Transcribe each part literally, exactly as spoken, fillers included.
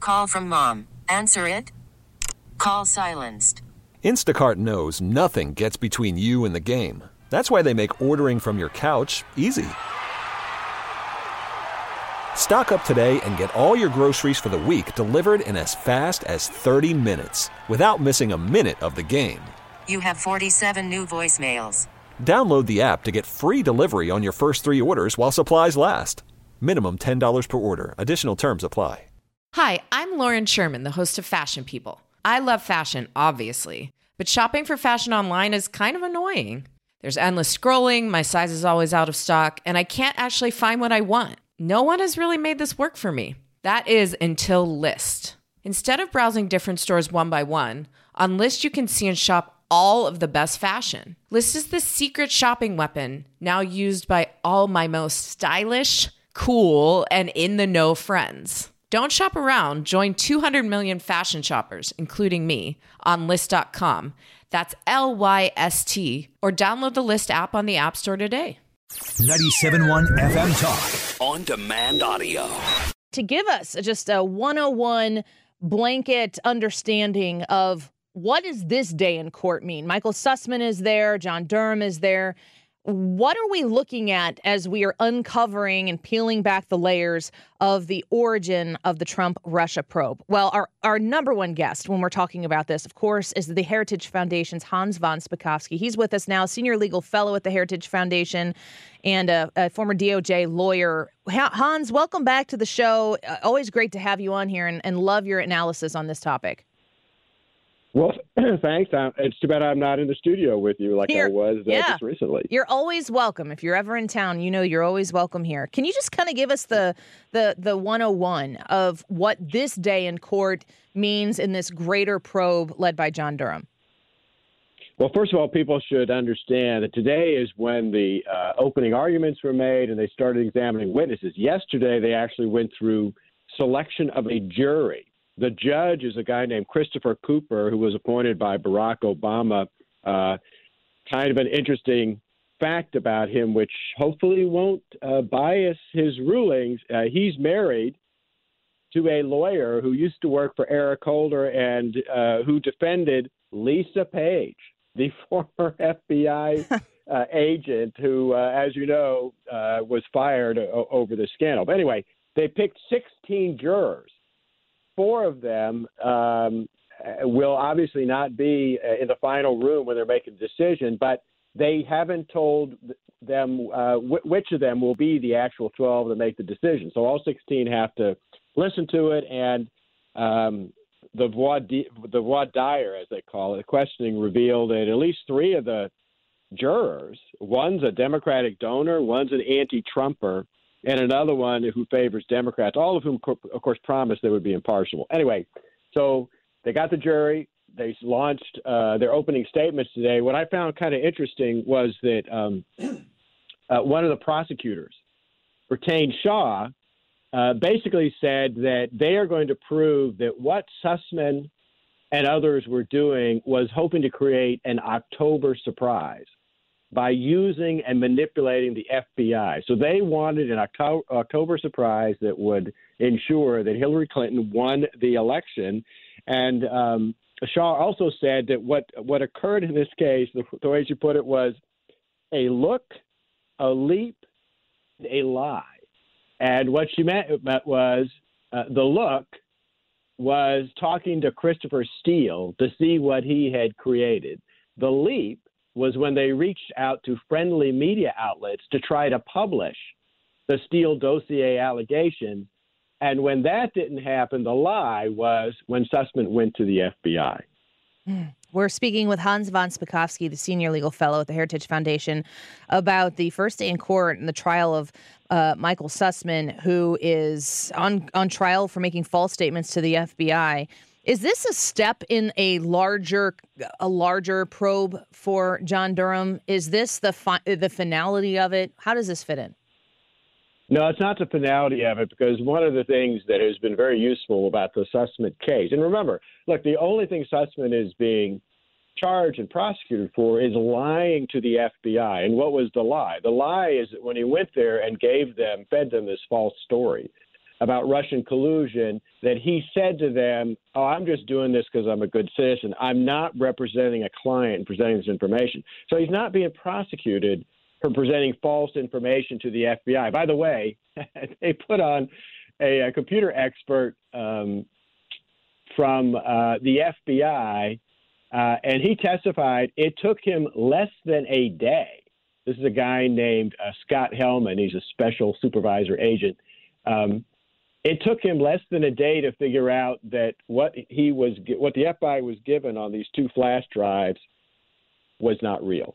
Call from mom. Answer it. Call silenced. Instacart knows nothing gets between you and the game. That's why they make ordering from your couch easy. Stock up today and get all your groceries for the week delivered in as fast as thirty minutes without missing a minute of the game. You have forty-seven new voicemails. Download the app to get free delivery on your first three orders while supplies last. Minimum ten dollars per order. Additional terms apply. Hi, I'm Lauren Sherman, the host of Fashion People. I love fashion, obviously, but shopping for fashion online is kind of annoying. There's endless scrolling, my size is always out of stock, and I can't actually find what I want. No one has really made this work for me. That is until Lyst. Instead of browsing different stores one by one, on Lyst you can see and shop all of the best fashion. Lyst is the secret shopping weapon now used by all my most stylish, cool, and in-the-know friends. Don't shop around. Join two hundred million fashion shoppers, including me, on Lyst dot com. That's L Y S T. Or download the Lyst app on the App Store today. ninety-seven point one F M Talk. On demand audio. To give us just a one oh one blanket understanding of what does this day in court mean? Michael Sussmann is there. John Durham is there. What are we looking at as we are uncovering and peeling back the layers of the origin of the Trump-Russia probe? Well, our, our number one guest when we're talking about this, of course, is the Heritage Foundation's Hans von Spakovsky. He's with us now, senior legal fellow at the Heritage Foundation and a, a former D O J lawyer. Hans, welcome back to the show. Uh, always great to have you on here and, and love your analysis on this topic. Well, thanks. It's too bad I'm not in the studio with you like Here, I was uh, yeah. just recently. You're always welcome. If you're ever in town, you know you're always welcome here. Can you just kind of give us the the the one oh one of what this day in court means in this greater probe led by John Durham? Well, first of all, people should understand that today is when the uh, opening arguments were made and they started examining witnesses. Yesterday, they actually went through selection of a jury. The judge is a guy named Christopher Cooper, who was appointed by Barack Obama. Uh, kind of an interesting fact about him, which hopefully won't uh, bias his rulings. Uh, he's married to a lawyer who used to work for Eric Holder and uh, who defended Lisa Page, the former F B I uh, agent who, uh, as you know, uh, was fired o- over the scandal. But anyway, they picked sixteen jurors. Four of them um, will obviously not be in the final room when they're making a decision, but they haven't told them uh, w- which of them will be the actual twelve that make the decision. So all sixteen have to listen to it, and um, the voir di- the voir dire, as they call it, the questioning revealed that at least three of the jurors, one's a Democratic donor, one's an anti-Trumper, and another one who favors Democrats, all of whom, of course, promised they would be impartial. Anyway, so they got the jury. They launched uh, their opening statements today. What I found kind of interesting was that um, uh, one of the prosecutors, Retained Shaw, uh, basically said that they are going to prove that what Sussmann and others were doing was hoping to create an October surprise by using and manipulating the F B I. So they wanted an October, October surprise that would ensure that Hillary Clinton won the election. And um, Shaw also said that what, what occurred in this case, the, the way she put it, was a look, a leap, a lie. And what she meant was uh, the look was talking to Christopher Steele to see what he had created. The leap was when they reached out to friendly media outlets to try to publish the Steele dossier allegation. And when that didn't happen, the lie was when Sussmann went to the F B I. We're speaking with Hans von Spakovsky, the senior legal fellow at the Heritage Foundation, about the first day in court and the trial of uh, Michael Sussmann, who is on, on trial for making false statements to the F B I. Is this a step in a larger a larger probe for John Durham? Is this the fi- the finality of it? How does this fit in? No, it's not the finality of it, because one of the things that has been very useful about the Sussmann case, and remember, look, the only thing Sussmann is being charged and prosecuted for is lying to the F B I. And what was the lie? The lie is that when he went there and gave them, fed them this false story about Russian collusion, that he said to them, oh, I'm just doing this because I'm a good citizen. I'm not representing a client and presenting this information. So he's not being prosecuted for presenting false information to the F B I. By the way, they put on a, a computer expert um, from uh, the F B I, uh, and he testified it took him less than a day. This is a guy named uh, Scott Hellman. He's a special supervisor agent. Um, It took him less than a day to figure out that what he was, what the F B I was given on these two flash drives was not real.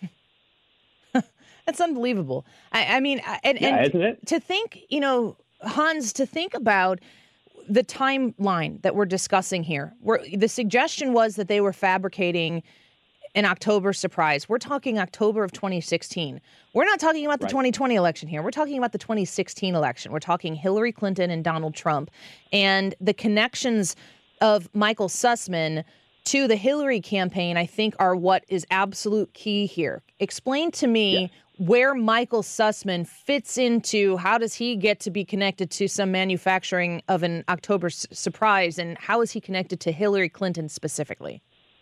That's unbelievable. I, I mean, and, yeah, and isn't it? To think, you know, Hans, to think about the timeline that we're discussing here, where the suggestion was that they were fabricating an October surprise. We're talking October of twenty sixteen. We're not talking about the right. twenty twenty election here. We're talking about the twenty sixteen election. We're talking Hillary Clinton and Donald Trump and the connections of Michael Sussman to the Hillary campaign, I think, are what is absolute key here. Explain to me yeah. where Michael Sussman fits into, how does he get to be connected to some manufacturing of an October s- surprise, and how is he connected to Hillary Clinton specifically?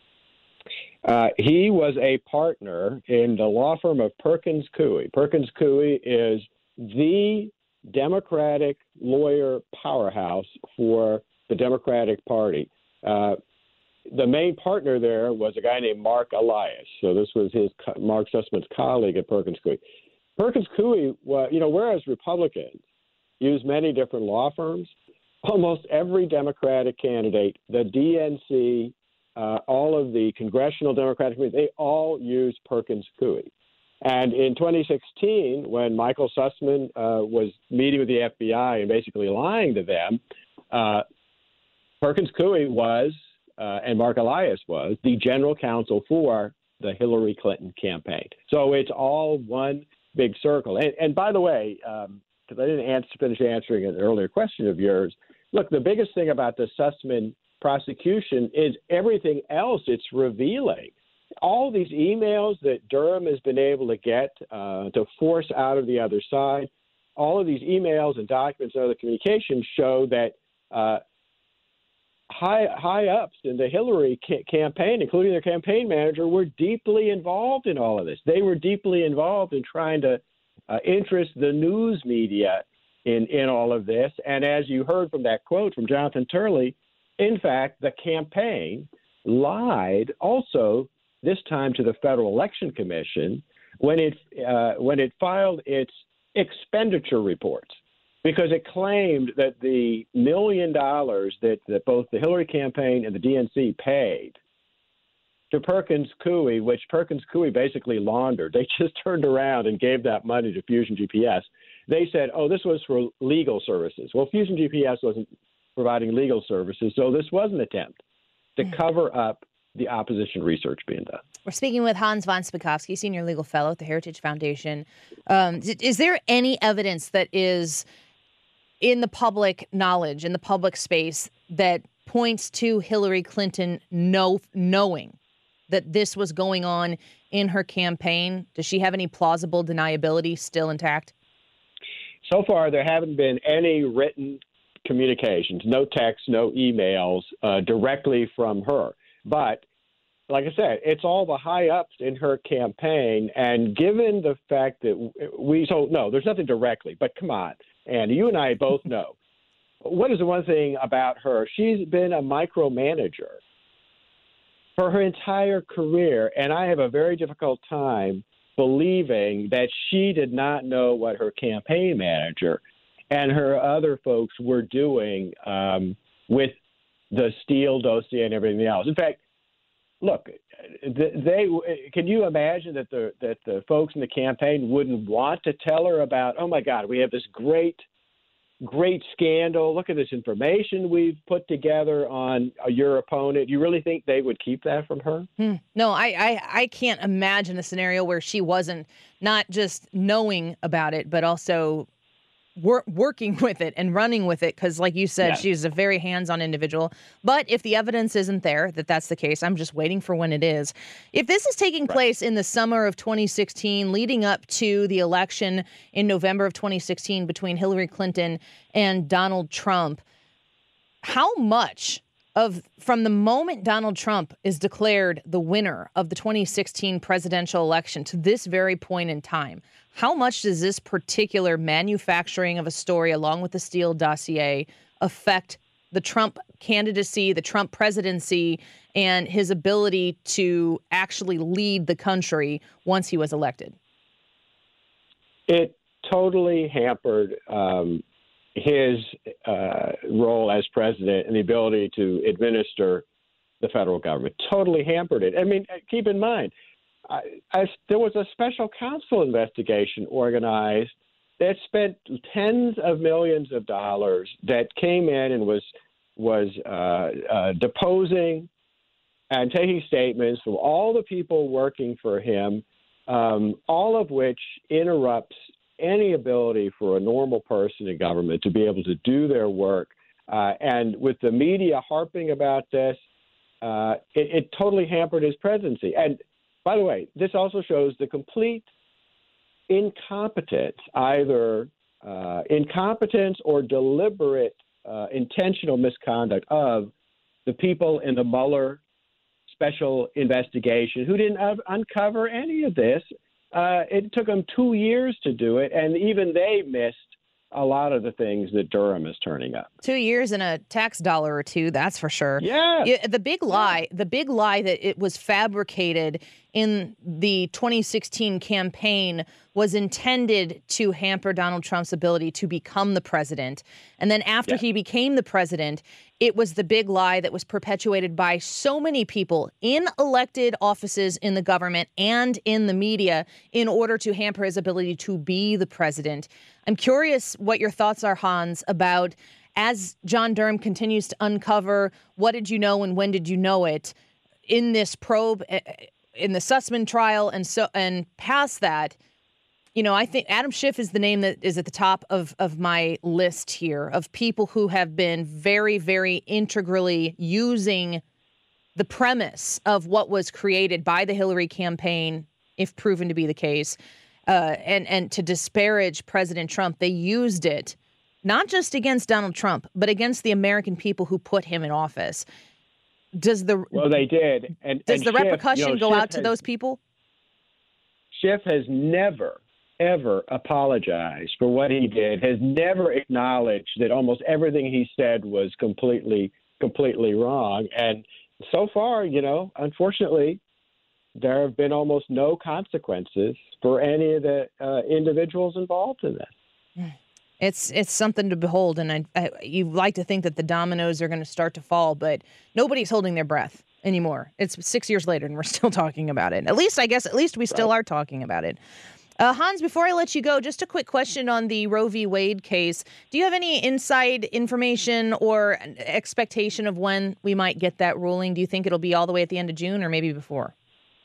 Uh, he was a partner in the law firm of Perkins Coie. Perkins Coie is the Democratic lawyer powerhouse for the Democratic Party. Uh, the main partner there was a guy named Mark Elias. So this was his Mark Sussman's colleague at Perkins Coie. Perkins Coie, well, you know, whereas Republicans use many different law firms, almost every Democratic candidate, the D N C, Uh, all of the congressional Democratic committees, they all use Perkins Coie. And in twenty sixteen, when Michael Sussman uh, was meeting with the F B I and basically lying to them, uh, Perkins Coie was, uh, and Mark Elias was, the general counsel for the Hillary Clinton campaign. So it's all one big circle. And, and by the way, because um, I didn't answer, finish answering an earlier question of yours, look, the biggest thing about the Sussman prosecution is everything else it's revealing. All these emails that Durham has been able to get uh, to force out of the other side, all of these emails and documents and other communications show that uh, high high ups in the Hillary ca- campaign, including their campaign manager, were deeply involved in all of this. They were deeply involved in trying to uh, interest the news media in, in all of this. And as you heard from that quote from Jonathan Turley, in fact, the campaign lied also this time to the Federal Election Commission when it uh, when it filed its expenditure reports, because it claimed that the million dollars that, that both the Hillary campaign and the D N C paid to Perkins Coie, which Perkins Coie basically laundered. They just turned around and gave that money to Fusion G P S. They said, oh, this was for legal services. Well, Fusion G P S wasn't providing legal services, so this was an attempt to cover up the opposition research being done. We're speaking with Hans von Spakovsky, Senior Legal Fellow at the Heritage Foundation. Um, is there any evidence that is in the public knowledge, in the public space, that points to Hillary Clinton know, knowing that this was going on in her campaign? Does she have any plausible deniability still intact? So far, there haven't been any written communications, no texts, no emails uh, directly from her. But like I said, it's all the high ups in her campaign. And given the fact that we, so no, there's nothing directly, but come on, Andy, you and I both know. What is the one thing about her? She's been a micromanager for her entire career. And I have a very difficult time believing that she did not know what her campaign manager and her other folks were doing um, with the Steele dossier and everything else. In fact, look, they can you imagine that the that the folks in the campaign wouldn't want to tell her about, oh my God, we have this great, great scandal. Look at this information we've put together on your opponent. You really think they would keep that from her? Hmm. No, I, I I can't imagine a scenario where she wasn't not just knowing about it, but also Wor- working with it and running with it, because like you said, yeah. she's a very hands-on individual. But if the evidence isn't there that that's the case, I'm just waiting for when it is. If this is taking right. place in the summer of twenty sixteen, leading up to the election in November of twenty sixteen between Hillary Clinton and Donald Trump, how much of from the moment Donald Trump is declared the winner of the twenty sixteen presidential election to this very point in time, how much does this particular manufacturing of a story along with the Steele dossier affect the Trump candidacy, the Trump presidency, and his ability to actually lead the country once he was elected? It totally hampered um, his uh, role as president and the ability to administer the federal government. Totally hampered it. I mean, keep in mind, I, I, there was a special counsel investigation organized that spent tens of millions of dollars that came in and was was uh, uh, deposing and taking statements from all the people working for him, um, all of which interrupts any ability for a normal person in government to be able to do their work. Uh, and with the media harping about this, uh, it, it totally hampered his presidency. And by the way, this also shows the complete incompetence, either uh, incompetence or deliberate uh, intentional misconduct of the people in the Mueller special investigation who didn't uh, uncover any of this. Uh, it took them two years to do it, and even they missed a lot of the things that Durham is turning up. Two years and a tax dollar or two, that's for sure. Yeah. yeah the big lie, the big lie that it was fabricated in the twenty sixteen campaign was intended to hamper Donald Trump's ability to become the president. And then after yeah. he became the president, it was the big lie that was perpetuated by so many people in elected offices in the government and in the media in order to hamper his ability to be the president. I'm curious what your thoughts are, Hans, about as John Durham continues to uncover what did you know and when did you know it in this probe, in the Sussman trial, and so and past that. You know, I think Adam Schiff is the name that is at the top of, of my list here of people who have been very, very integrally using the premise of what was created by the Hillary campaign, if proven to be the case, uh, and, and to disparage President Trump. They used it not just against Donald Trump, but against the American people who put him in office. Does the well, they did. And does and the Schiff, repercussion you know, go Schiff out to has, those people? Schiff has never ever apologized for what he did, has never acknowledged that almost everything he said was completely, completely wrong. And so far, you know, unfortunately, there have been almost no consequences for any of the uh, individuals involved in this. It's it's something to behold, and I, I, you like to think that the dominoes are going to start to fall, but nobody's holding their breath anymore. It's six years later, and we're still talking about it. At least, I guess, at least we still right. are talking about it. Uh, Hans, before I let you go, just a quick question on the Roe v. Wade case. Do you have any inside information or expectation of when we might get that ruling? Do you think it'll be all the way at the end of June or maybe before?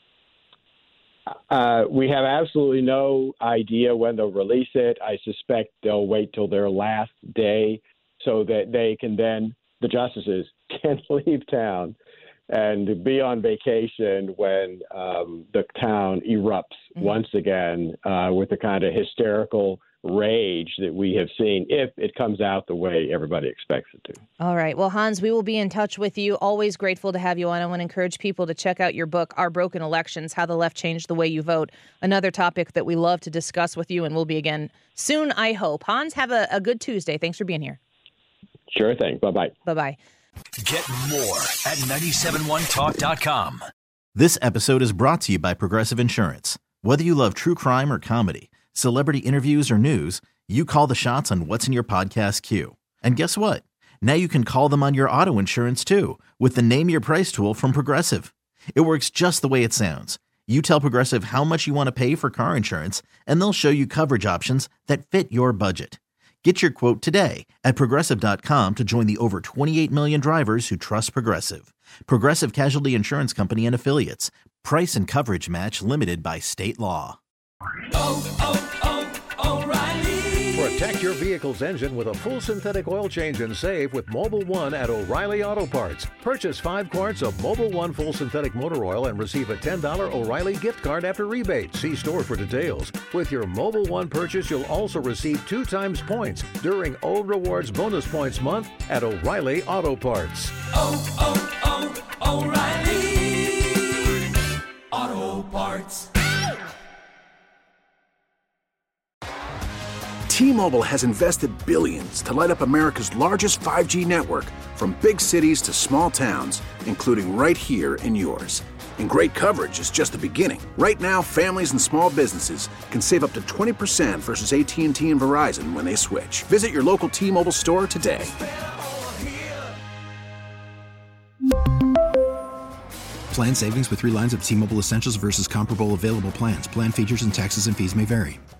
Uh, we have absolutely no idea when they'll release it. I suspect they'll wait till their last day so that they can then, the justices, can leave town and be on vacation when um, the town erupts mm-hmm. once again uh, with the kind of hysterical rage that we have seen if it comes out the way everybody expects it to. All right. Well, Hans, we will be in touch with you. Always grateful to have you on. I want to encourage people to check out your book, Our Broken Elections, How the Left Changed the Way You Vote. Another topic that we love to discuss with you, and we'll be again soon, I hope. Hans, have a, a good Tuesday. Thanks for being here. Sure thing. Bye-bye. Bye-bye. Get more at nine seven one talk dot com. This episode is brought to you by Progressive Insurance. Whether you love true crime or comedy, celebrity interviews or news, you call the shots on what's in your podcast queue. And guess what? Now you can call them on your auto insurance too with the Name Your Price tool from Progressive. It works just the way it sounds. You tell Progressive how much you want to pay for car insurance, and they'll show you coverage options that fit your budget. Get your quote today at Progressive dot com to join the over twenty-eight million drivers who trust Progressive. Progressive Casualty Insurance Company and Affiliates. Price and coverage match limited by state law. Oh, oh, oh, O'Reilly. Protect your vehicle's engine with a full synthetic oil change and save with Mobil one at O'Reilly Auto Parts. Purchase five quarts of Mobil one full synthetic motor oil and receive a ten dollars O'Reilly gift card after rebate. See store for details. With your Mobil one purchase, you'll also receive two times points during O Rewards Bonus Points Month at O'Reilly Auto Parts. Oh, oh, oh, O'Reilly Auto Parts. T-Mobile has invested billions to light up America's largest five G network, from big cities to small towns, including right here in yours. And great coverage is just the beginning. Right now, families and small businesses can save up to twenty percent versus A T and T and Verizon when they switch. Visit your local T-Mobile store today. Plan savings with three lines of T-Mobile Essentials versus comparable available plans. Plan features and taxes and fees may vary.